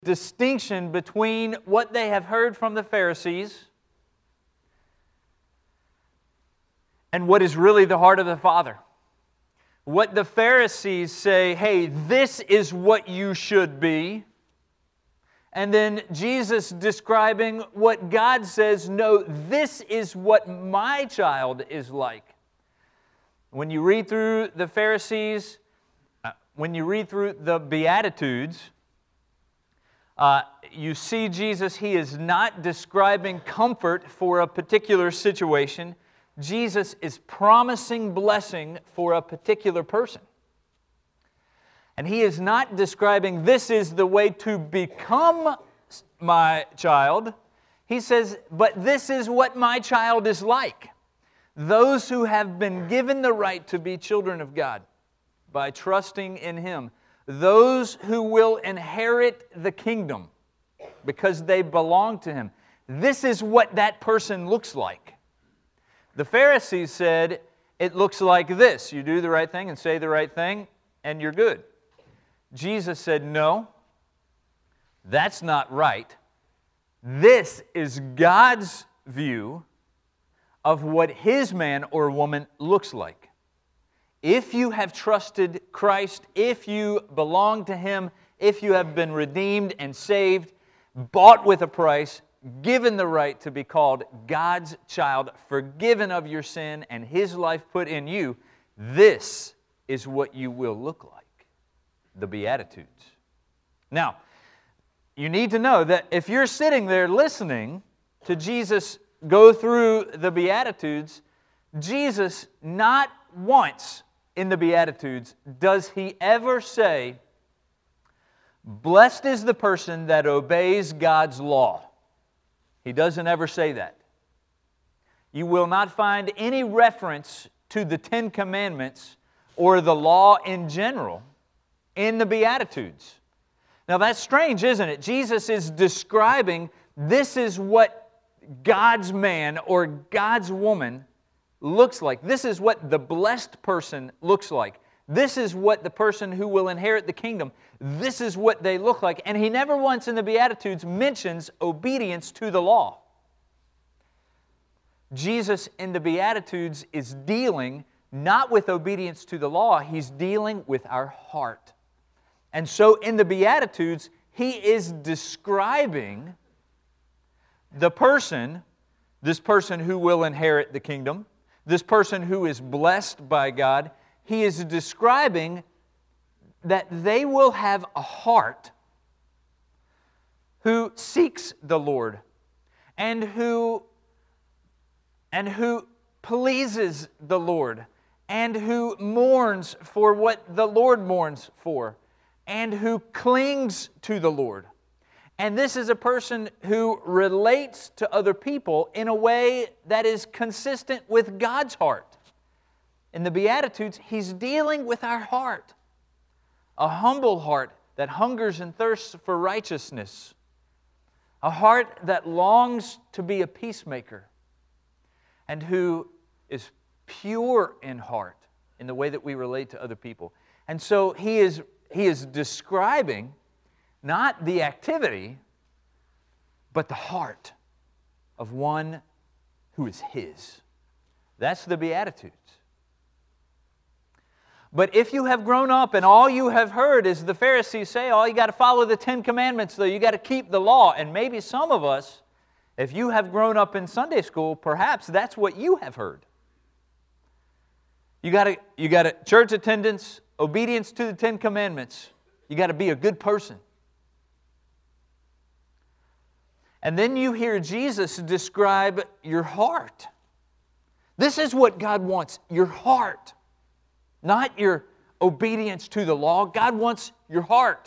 distinction between what they have heard from the Pharisees and what is really the heart of the Father. What the Pharisees say, hey, this is what you should be. And then Jesus describing what God says, no, this is what my child is like. When you read through the Pharisees, when you read through the Beatitudes, you see Jesus, He is not describing comfort for a particular situation. Jesus is promising blessing for a particular person. And He is not describing this is the way to become my child. He says, but this is what my child is like. Those who have been given the right to be children of God by trusting in Him. Those who will inherit the kingdom because they belong to Him. This is what that person looks like. The Pharisees said, it looks like this. You do the right thing and say the right thing, and you're good. Jesus said, no, that's not right. This is God's view of what His man or woman looks like. If you have trusted Christ, if you belong to Him, if you have been redeemed and saved, bought with a price, given the right to be called God's child, forgiven of your sin and His life put in you, this is what you will look like. The Beatitudes. Now, you need to know that if you're sitting there listening to Jesus go through the Beatitudes, Jesus not once in the Beatitudes does He ever say, blessed is the person that obeys God's law. He doesn't ever say that. You will not find any reference to the Ten Commandments or the law in general in the Beatitudes. Now that's strange, isn't it? Jesus is describing this is what God's man or God's woman looks like. This is what the blessed person looks like. This is what the person who will inherit the kingdom, this is what they look like. And He never once in the Beatitudes mentions obedience to the law. Jesus in the Beatitudes is dealing not with obedience to the law, He's dealing with our heart. And so in the Beatitudes, He is describing the person, this person who will inherit the kingdom, this person who is blessed by God. He is describing that they will have a heart who seeks the Lord and who pleases the Lord and who mourns for what the Lord mourns for and who clings to the Lord. And this is a person who relates to other people in a way that is consistent with God's heart. In the Beatitudes, He's dealing with our heart. A humble heart that hungers and thirsts for righteousness. A heart that longs to be a peacemaker. And who is pure in heart in the way that we relate to other people. And so He is describing not the activity, but the heart of one who is His. That's the Beatitudes. But if you have grown up and all you have heard is the Pharisees say, oh, you got to follow the Ten Commandments, though, you got to keep the law. And maybe some of us, if you have grown up in Sunday school, perhaps that's what you have heard. You got to church attendance, obedience to the Ten Commandments. You got to be a good person. And then you hear Jesus describe your heart. This is what God wants, your heart. Not your obedience to the law. God wants your heart.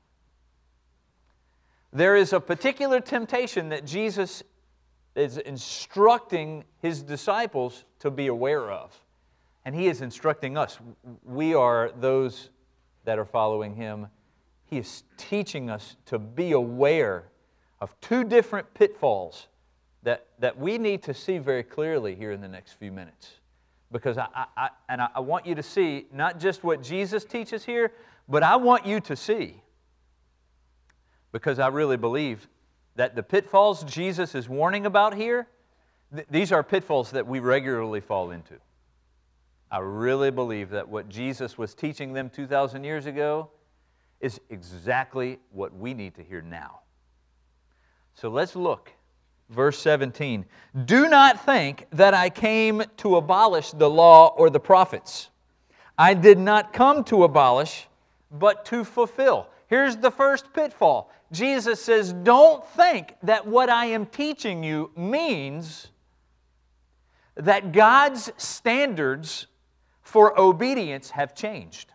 There is a particular temptation that Jesus is instructing His disciples to be aware of. And He is instructing us. We are those that are following Him. He is teaching us to be aware of two different pitfalls that we need to see very clearly here in the next few minutes. Because I want you to see not just what Jesus teaches here, but I want you to see because I really believe that the pitfalls Jesus is warning about here, these are pitfalls that we regularly fall into. I really believe that what Jesus was teaching them 2,000 years ago is exactly what we need to hear now. So let's look. Verse 17. Do not think that I came to abolish the law or the prophets. I did not come to abolish, but to fulfill. Here's the first pitfall. Jesus says, don't think that what I am teaching you means that God's standards for obedience have changed.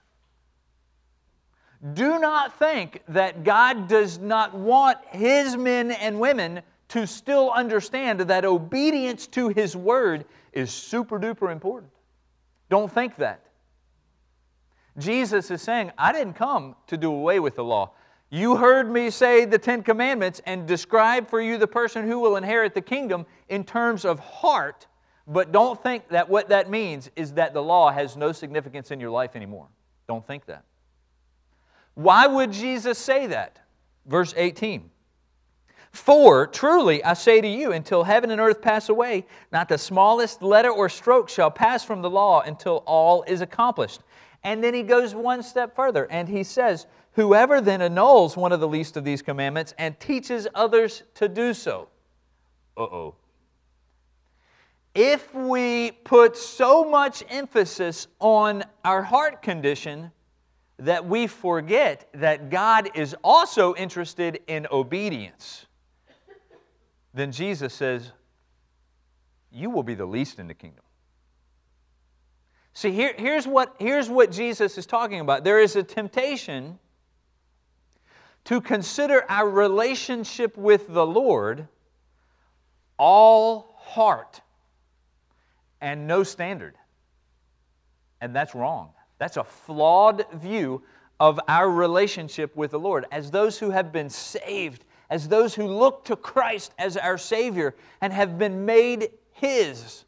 Do not think that God does not want His men and women to still understand that obedience to His Word is super duper important. Don't think that. Jesus is saying, I didn't come to do away with the law. You heard me say the Ten Commandments and describe for you the person who will inherit the kingdom in terms of heart, but don't think that what that means is that the law has no significance in your life anymore. Don't think that. Why would Jesus say that? Verse 18. For truly I say to you, until heaven and earth pass away, not the smallest letter or stroke shall pass from the law until all is accomplished. And then He goes one step further and He says, whoever then annuls one of the least of these commandments and teaches others to do so. Uh-oh. If we put so much emphasis on our heart condition that we forget that God is also interested in obedience, then Jesus says, you will be the least in the kingdom. See, here's what Jesus is talking about. There is a temptation to consider our relationship with the Lord all heart and no standard. And that's wrong. That's a flawed view of our relationship with the Lord. As those who have been saved, as those who look to Christ as our Savior and have been made His,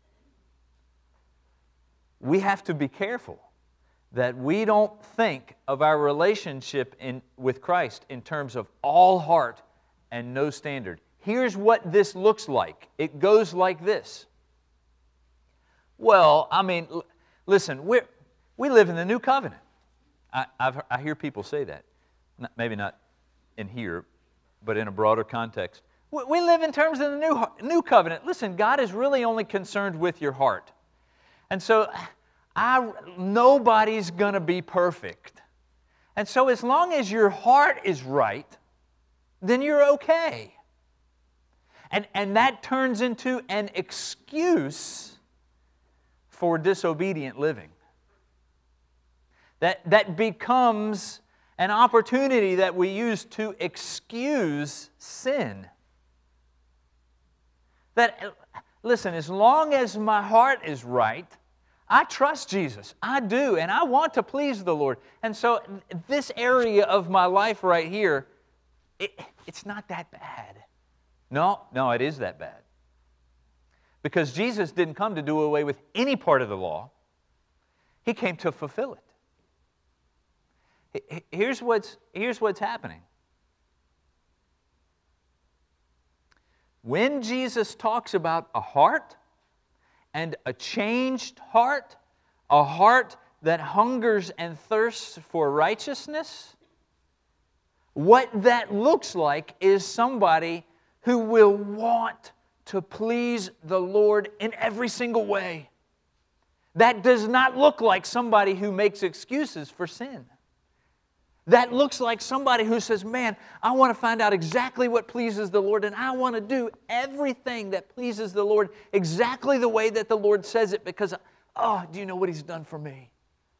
we have to be careful that we don't think of our relationship with Christ in terms of all heart and no standard. Here's what this looks like. It goes like this. Well, I mean, listen, we live in the new covenant. I hear people say that. Maybe not in here, but in a broader context. We live in terms of the new covenant. Listen, God is really only concerned with your heart. And so nobody's going to be perfect. And so as long as your heart is right, then you're okay. And that turns into an excuse for disobedient living. That becomes an opportunity that we use to excuse sin. Listen, as long as my heart is right, I trust Jesus. I do, and I want to please the Lord. And so this area of my life right here, it's not that bad. No, it is that bad. Because Jesus didn't come to do away with any part of the law. He came to fulfill it. Here's what's happening. When Jesus talks about a heart and a changed heart, a heart that hungers and thirsts for righteousness, what that looks like is somebody who will want to please the Lord in every single way. That does not look like somebody who makes excuses for sin. That looks like somebody who says, man, I want to find out exactly what pleases the Lord, and I want to do everything that pleases the Lord exactly the way that the Lord says it, because, do you know what He's done for me?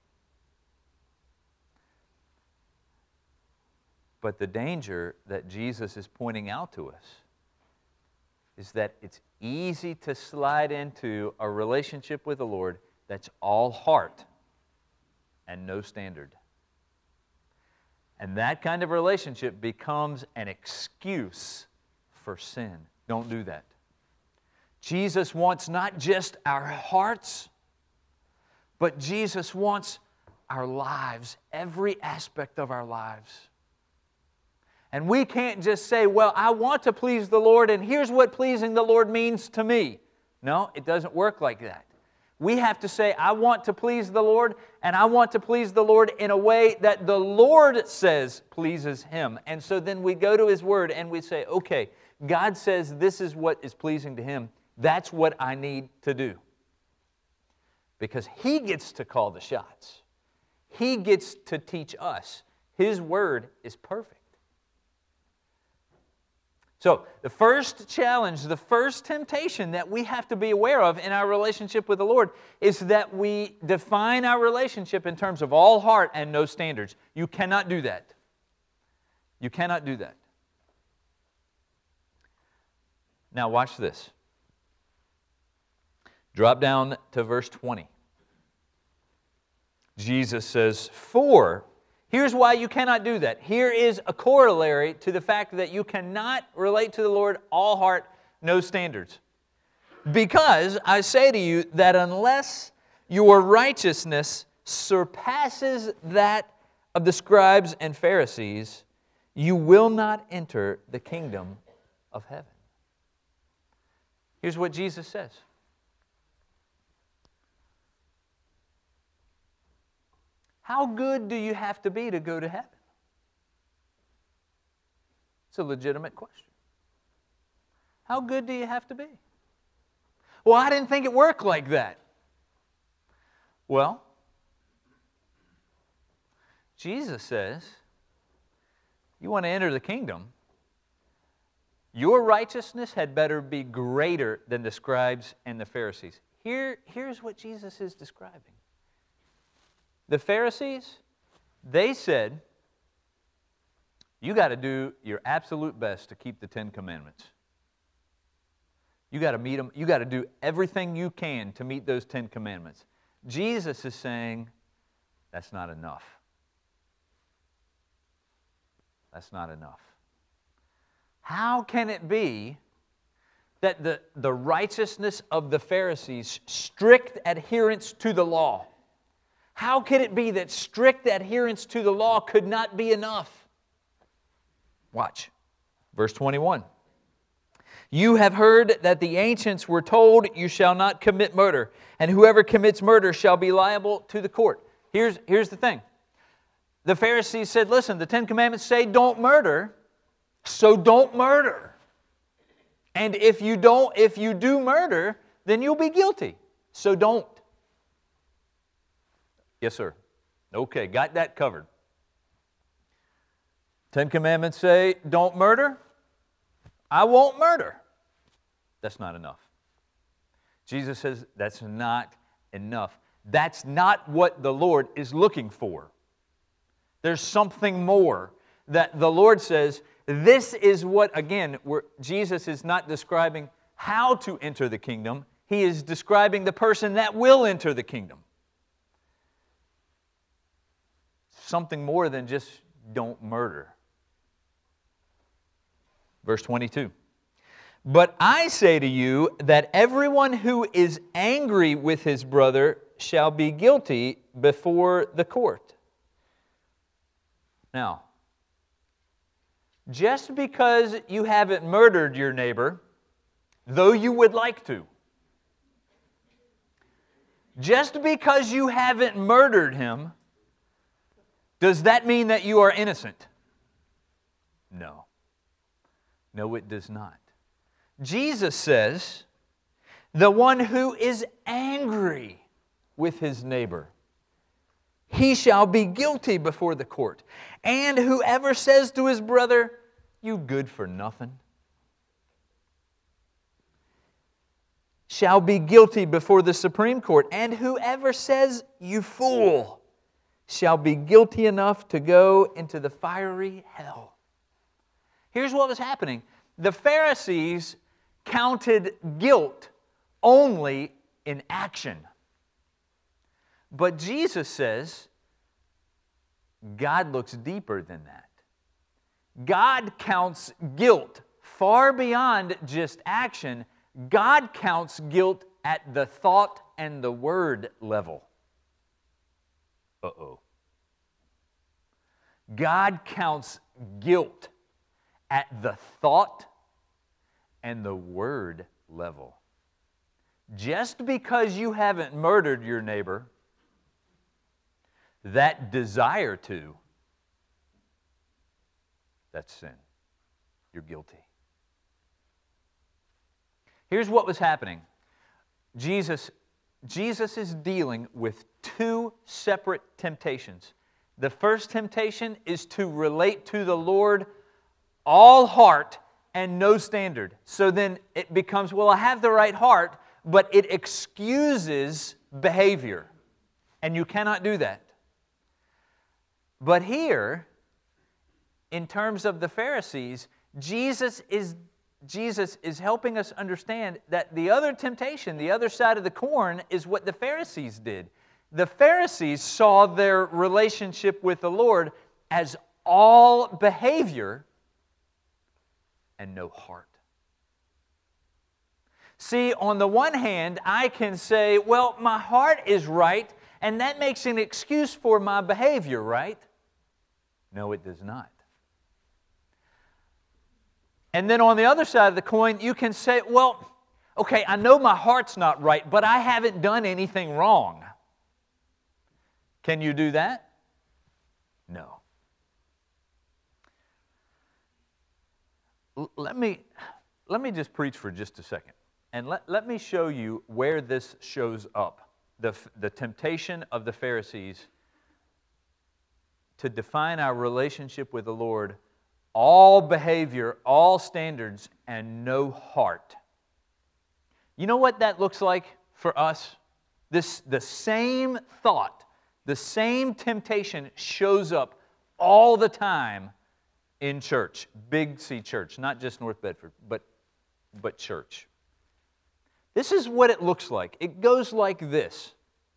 But the danger that Jesus is pointing out to us is that it's easy to slide into a relationship with the Lord that's all heart and no standard. And that kind of relationship becomes an excuse for sin. Don't do that. Jesus wants not just our hearts, but Jesus wants our lives, every aspect of our lives. And we can't just say, well, I want to please the Lord, and here's what pleasing the Lord means to me. No, it doesn't work like that. We have to say, I want to please the Lord, and I want to please the Lord in a way that the Lord says pleases Him. And so then we go to His Word and we say, okay, God says this is what is pleasing to Him. That's what I need to do. Because He gets to call the shots. He gets to teach us. His Word is perfect. So, the first challenge, the first temptation that we have to be aware of in our relationship with the Lord is that we define our relationship in terms of all heart and no standards. You cannot do that. You cannot do that. Now, watch this. Drop down to verse 20. Jesus says, "For..." Here's why you cannot do that. Here is a corollary to the fact that you cannot relate to the Lord all heart, no standards. "Because I say to you that unless your righteousness surpasses that of the scribes and Pharisees, you will not enter the kingdom of heaven." Here's what Jesus says. How good do you have to be to go to heaven? It's a legitimate question. How good do you have to be? Well, I didn't think it worked like that. Well, Jesus says, you want to enter the kingdom, your righteousness had better be greater than the scribes and the Pharisees. Here's what Jesus is describing. The Pharisees, they said, you got to do your absolute best to keep the 10 Commandments. You got to meet them. You got to do everything you can to meet those 10 Commandments. Jesus is saying, that's not enough. That's not enough. How can it be that the righteousness of the Pharisees, strict adherence to the law, how could it be that strict adherence to the law could not be enough? Watch. Verse 21. "You have heard that the ancients were told, you shall not commit murder, and whoever commits murder shall be liable to the court." Here's the thing. The Pharisees said, listen, the 10 Commandments say don't murder, so don't murder. And if you do murder, then you'll be guilty, so don't. Yes, sir. Okay, got that covered. 10 Commandments say, don't murder. I won't murder. That's not enough. Jesus says that's not enough. That's not what the Lord is looking for. There's something more that the Lord says, this is what, again, Jesus is not describing how to enter the kingdom. He is describing the person that will enter the kingdom. Something more than just don't murder. Verse 22. "But I say to you that everyone who is angry with his brother shall be guilty before the court." Now, just because you haven't murdered your neighbor, though you would like to, just because you haven't murdered him, does that mean that you are innocent? No. No, it does not. Jesus says, the one who is angry with his neighbor, he shall be guilty before the court. And whoever says to his brother, you good for nothing, shall be guilty before the Supreme Court. And whoever says, you fool, shall be guilty enough to go into the fiery hell. Here's what was happening. The Pharisees counted guilt only in action. But Jesus says, God looks deeper than that. God counts guilt far beyond just action. God counts guilt at the thought and the word level. Uh-oh. God counts guilt at the thought and the word level. Just because you haven't murdered your neighbor, that desire to, that's sin. You're guilty. Here's what was happening. Jesus is dealing with two separate temptations. The first temptation is to relate to the Lord all heart and no standard. So then it becomes, well, I have the right heart, but it excuses behavior. And you cannot do that. But here, in terms of the Pharisees, Jesus is helping us understand that the other temptation, the other side of the coin, is what the Pharisees did. The Pharisees saw their relationship with the Lord as all behavior and no heart. See, on the one hand, I can say, well, my heart is right, and that makes an excuse for my behavior, right? No, it does not. And then on the other side of the coin, you can say, well, okay, I know my heart's not right, but I haven't done anything wrong. Can you do that? No. Let me just preach for just a second. And let me show you where this shows up. The temptation of the Pharisees to define our relationship with the Lord, all behavior, all standards, and no heart. You know what that looks like for us? The same thought, the same temptation shows up all the time in church, Big C church, not just North Bedford, but church. This is what it looks like. It goes like this.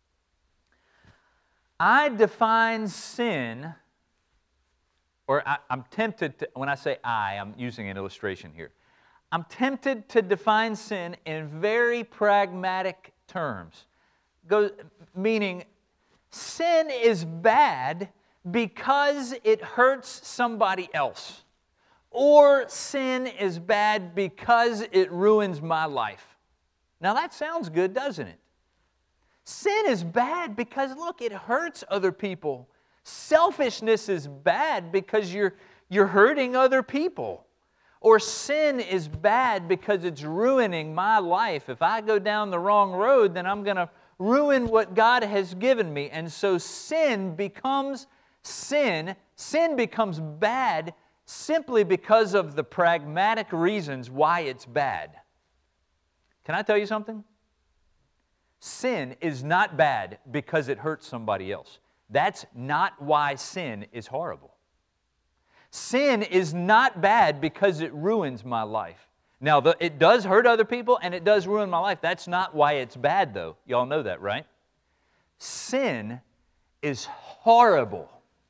I define sin, or I'm tempted to, when I say I'm using an illustration here. I'm tempted to define sin in very pragmatic terms. Meaning, sin is bad because it hurts somebody else. Or sin is bad because it ruins my life. Now that sounds good, doesn't it? Sin is bad because, look, it hurts other people. Selfishness is bad because you're hurting other people. Or sin is bad because it's ruining my life. If I go down the wrong road, then I'm going to ruin what God has given me. And so sin becomes sin. Sin becomes bad simply because of the pragmatic reasons why it's bad. Can I tell you something? Sin is not bad because it hurts somebody else. That's not why sin is horrible. Sin is not bad because it ruins my life. Now, it does hurt other people and it does ruin my life. That's not why it's bad, though. Y'all know that, right? Sin is horrible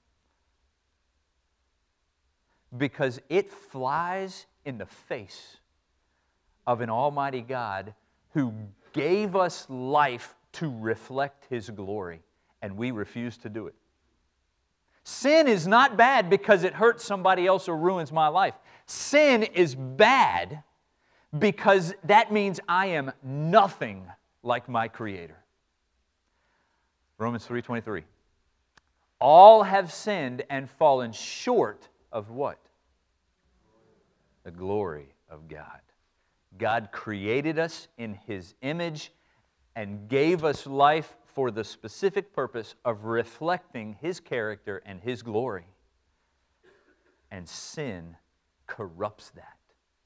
because it flies in the face of an almighty God who gave us life to reflect His glory, and we refuse to do it. Sin is not bad because it hurts somebody else or ruins my life. Sin is bad because that means I am nothing like my Creator. Romans 3:23. All have sinned and fallen short of what? The glory of God. God created us in His image and gave us life for the specific purpose of reflecting His character and His glory. And sin corrupts that.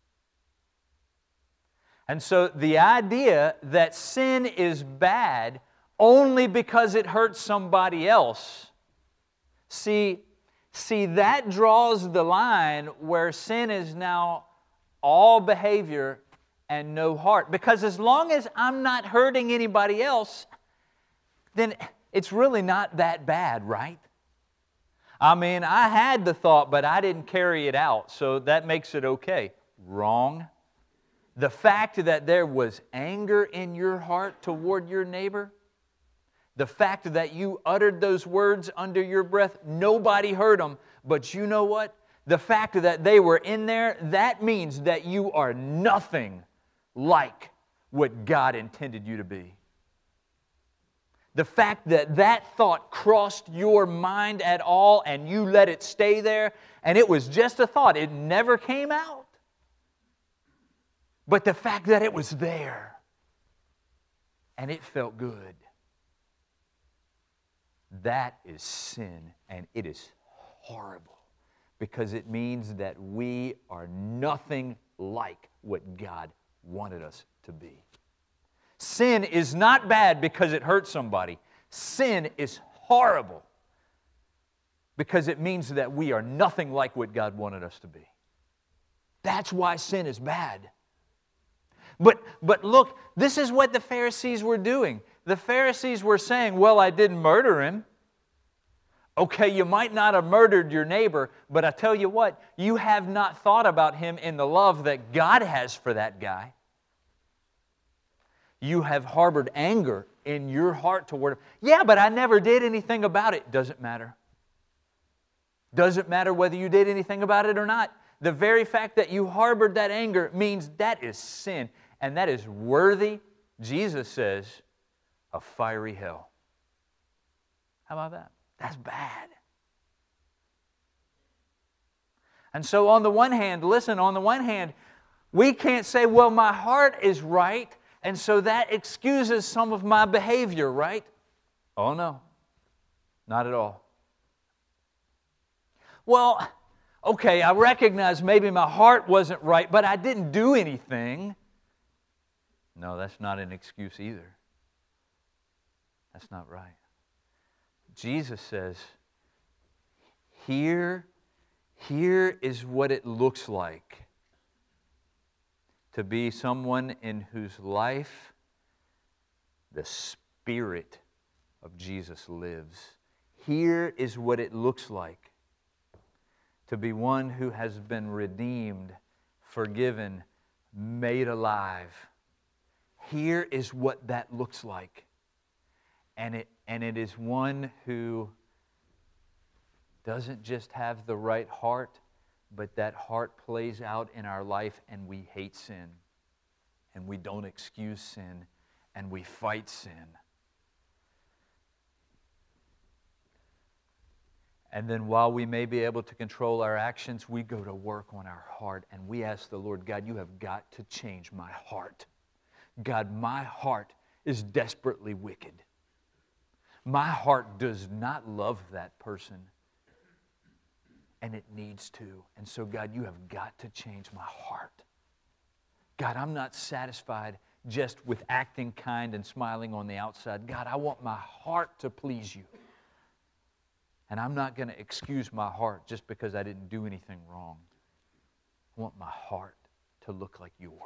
And so the idea that sin is bad only because it hurts somebody else, see that draws the line where sin is now all behavior and no heart. Because as long as I'm not hurting anybody else, then it's really not that bad, right? I mean, I had the thought, but I didn't carry it out, so that makes it okay. Wrong. The fact that there was anger in your heart toward your neighbor, the fact that you uttered those words under your breath, nobody heard them, but you know what? the fact that they were in there, that means that you are nothing like what God intended you to be. The fact that that thought crossed your mind at all and you let it stay there, and it was just a thought, it never came out. But the fact that it was there and it felt good, that is sin, and it is horrible because it means that we are nothing like what God wanted us to be. Sin is not bad because it hurts somebody. Sin is horrible because it means that we are nothing like what God wanted us to be. That's why sin is bad. But look, this is what the Pharisees were doing. The Pharisees were saying, well, I didn't murder him. Okay, you might not have murdered your neighbor, but I tell you what, you have not thought about him in the love that God has for that guy. You have harbored anger in your heart toward him. Yeah, but I never did anything about it. Doesn't matter. Doesn't matter whether you did anything about it or not. The very fact that you harbored that anger means that is sin, and that is worthy, Jesus says, of fiery hell. How about that? That's bad. And so on the one hand, listen, on the one hand, we can't say, well, my heart is right, and so that excuses some of my behavior, right? Oh, no. Not at all. Well, okay, I recognize maybe my heart wasn't right, but I didn't do anything. No, that's not an excuse either. That's not right. Jesus says, here is what it looks like to be someone in whose life the Spirit of Jesus lives. Here is what it looks like to be one who has been redeemed, forgiven, made alive. Here is what that looks like. And it is one who doesn't just have the right heart, but that heart plays out in our life, and we hate sin, and we don't excuse sin, and we fight sin. And then while we may be able to control our actions, we go to work on our heart, and we ask the Lord, God, you have got to change my heart. God, my heart is desperately wicked. My heart does not love that person, and it needs to. And so, God, you have got to change my heart. God, I'm not satisfied just with acting kind and smiling on the outside. God, I want my heart to please you. And I'm not going to excuse my heart just because I didn't do anything wrong. I want my heart to look like yours.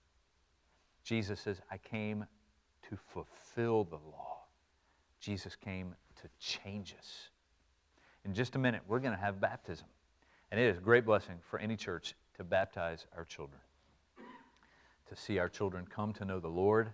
Jesus says, I came to fulfill the law. Jesus came to change us. In just a minute, we're going to have baptism. And it is a great blessing for any church to baptize our children, to see our children come to know the Lord,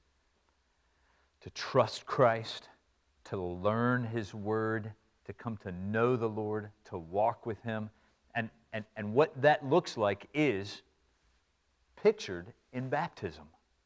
to trust Christ, to learn His Word, to come to know the Lord, to walk with Him. And what that looks like is pictured in baptism.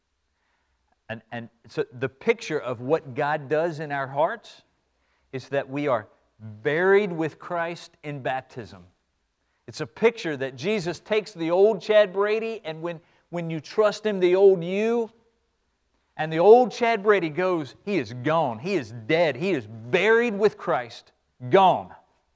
And so the picture of what God does in our hearts is that we are buried with Christ in baptism. It's a picture that Jesus takes the old Chad Brady, and when you trust Him, the old you, and the old Chad Brady goes, he is gone. He is dead. He is buried with Christ. Gone.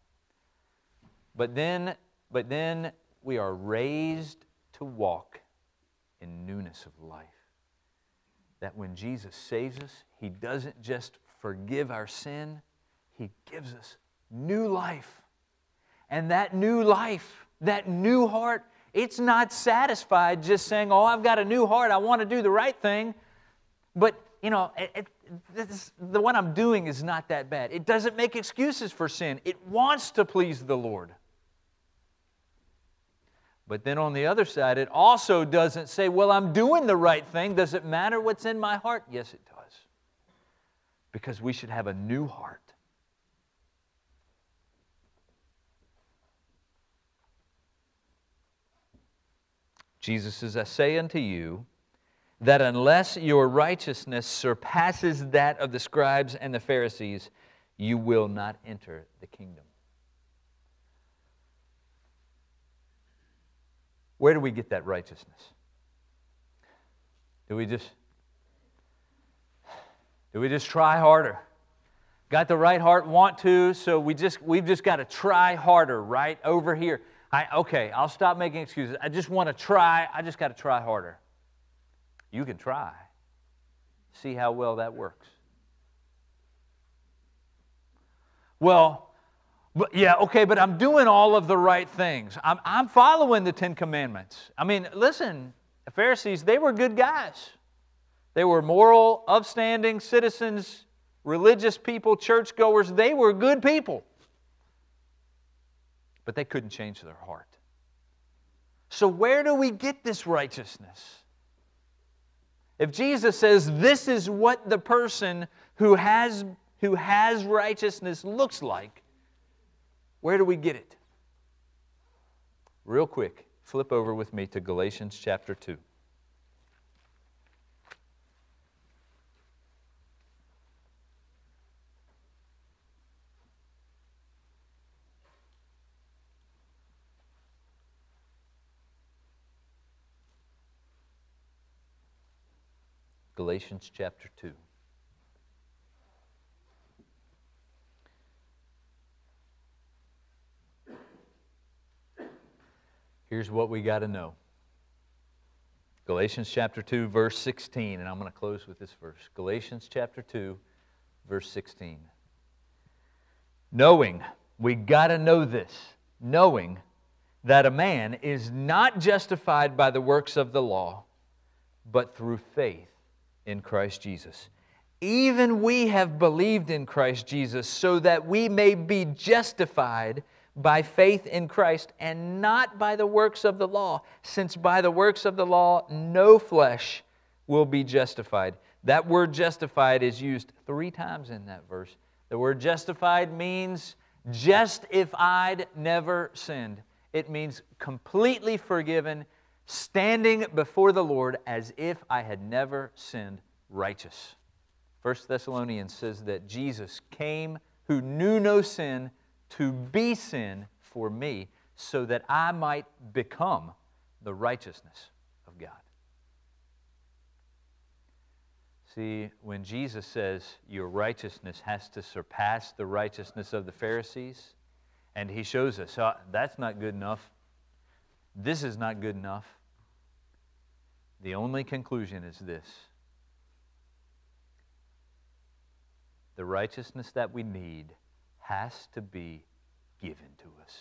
But then we are raised to walk in newness of life. That when Jesus saves us, He doesn't just forgive our sin, He gives us new life. And that new life, that new heart, it's not satisfied just saying, oh, I've got a new heart, I want to do the right thing. But, the one I'm doing is not that bad. It doesn't make excuses for sin. It wants to please the Lord. But then on the other side, it also doesn't say, well, I'm doing the right thing. Does it matter what's in my heart? Yes, it does. Because we should have a new heart. Jesus says, I say unto you, that unless your righteousness surpasses that of the scribes and the Pharisees, you will not enter the kingdom. Where do we get that righteousness? Do we just try harder? Got the right heart, want to, so we've just got to try harder, right? Over here. I'll stop making excuses. I just want to try. I just got to try harder. You can try. See how well that works. Well, but I'm doing all of the right things. I'm following the Ten Commandments. I mean, listen, the Pharisees, they were good guys. They were moral, upstanding citizens, religious people, churchgoers. They were good people. But they couldn't change their heart. So where do we get this righteousness? If Jesus says this is what the person who has righteousness looks like, where do we get it? Real quick, flip over with me to Galatians chapter 2. Galatians chapter 2. Here's what we got to know. Galatians chapter 2, verse 16, and I'm going to close with this verse. Galatians chapter 2, verse 16. Knowing, we got to know this, knowing that a man is not justified by the works of the law, but through faith in Christ Jesus. Even we have believed in Christ Jesus so that we may be justified by faith in Christ and not by the works of the law, since by the works of the law no flesh will be justified. That word justified is used 3 times in that verse. The word justified means just if I'd never sinned. It means completely forgiven, standing before the Lord as if I had never sinned, righteous. 1 Thessalonians says that Jesus came who knew no sin to be sin for me so that I might become the righteousness of God. See, when Jesus says your righteousness has to surpass the righteousness of the Pharisees, and He shows us, that's not good enough. This is not good enough. The only conclusion is this. The righteousness that we need has to be given to us.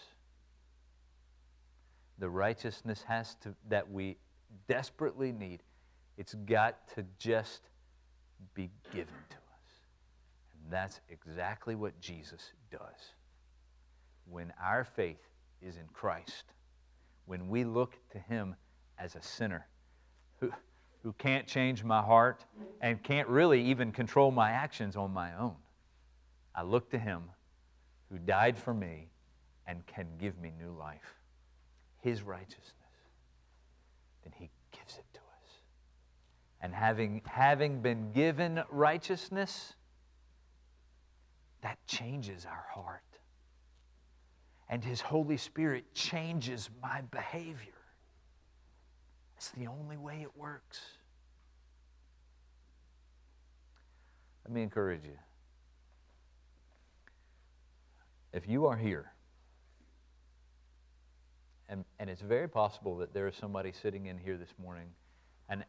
The righteousness that we desperately need, it's got to just be given to us. And that's exactly what Jesus does. When our faith is in Christ, when we look to Him as a sinner who can't change my heart and can't really even control my actions on my own, I look to Him who died for me and can give me new life. His righteousness. Then He gives it to us. And having been given righteousness, that changes our heart. And His Holy Spirit changes my behavior. It's the only way it works. Let me encourage you. If you are here, and it's very possible that there is somebody sitting in here this morning, and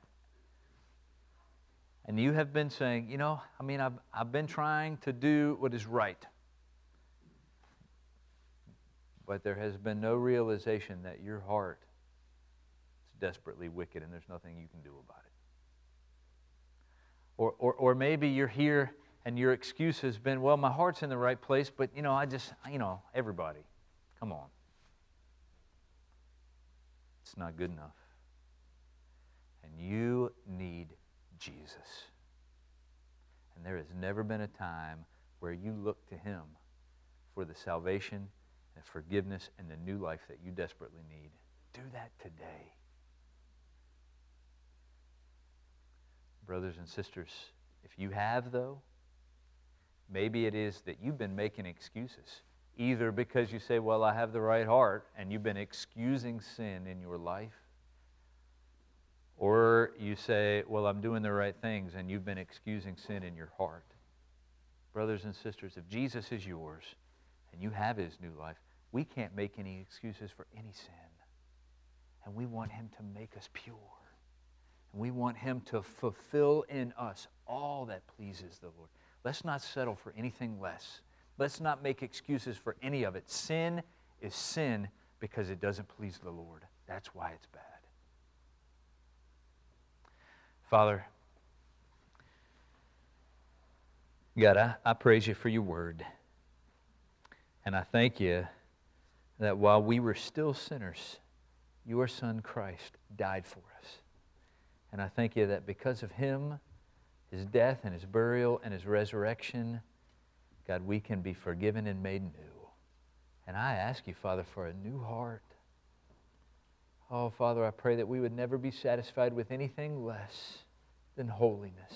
you have been saying, I've been trying to do what is right, but there has been no realization that your heart is desperately wicked and there's nothing you can do about it. Or maybe you're here and your excuse has been, well, my heart's in the right place, but, everybody, come on. It's not good enough. And you need Jesus. And there has never been a time where you look to Him for the salvation and forgiveness and the new life that you desperately need. Do that today. Brothers and sisters, if you have, though, maybe it is that you've been making excuses. Either because you say, well, I have the right heart, and you've been excusing sin in your life. Or you say, well, I'm doing the right things, and you've been excusing sin in your heart. Brothers and sisters, if Jesus is yours, and you have His new life, we can't make any excuses for any sin. And we want Him to make us pure. And we want Him to fulfill in us all that pleases the Lord. Let's not settle for anything less. Let's not make excuses for any of it. Sin is sin because it doesn't please the Lord. That's why it's bad. Father, God, I praise You for Your word. And I thank You that while we were still sinners, Your Son Christ died for us. And I thank You that because of Him, His death and His burial and His resurrection, God, we can be forgiven and made new. And I ask You, Father, for a new heart. Oh, Father, I pray that we would never be satisfied with anything less than holiness.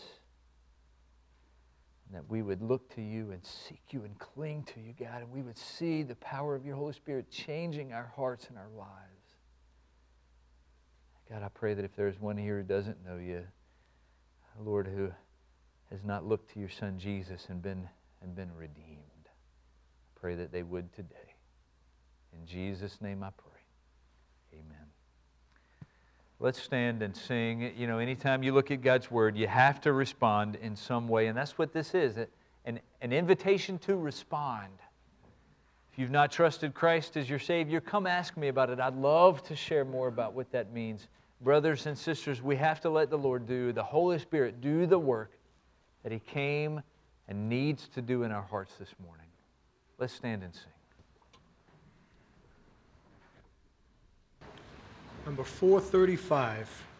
And that we would look to You and seek You and cling to You, God, and we would see the power of Your Holy Spirit changing our hearts and our lives. God, I pray that if there's one here who doesn't know You, Lord, who has not looked to Your Son Jesus and been redeemed, I pray that they would today. In Jesus' name I pray. Amen. Let's stand and sing. You know, anytime you look at God's Word, you have to respond in some way, and that's what this is, an invitation to respond. If you've not trusted Christ as your Savior, come ask me about it. I'd love to share more about what that means. Brothers and sisters, we have to let the Lord the Holy Spirit do the work that He came and needs to do in our hearts this morning. Let's stand and sing. Number 435.